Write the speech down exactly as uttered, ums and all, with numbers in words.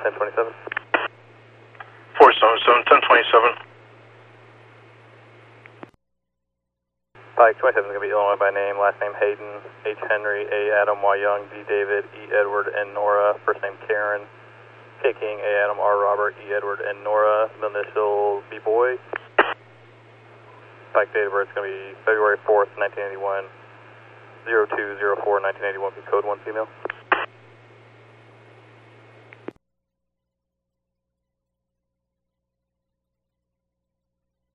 ten twenty-seven. four seven seven, ten twenty-seven. Pike twenty-seven is going to be Illinois by name, last name Hayden, H. Henry, A. Adam, Y. Young, D. David, E. Edward, N. Nora, first name Karen, K. King, A. Adam, R. Robert, E. Edward, N. Nora, middle initial B. Boy. Pike date of birth is going to be February fourth, nineteen eighty-one, zero two zero four, nineteen eighty-one, code one female.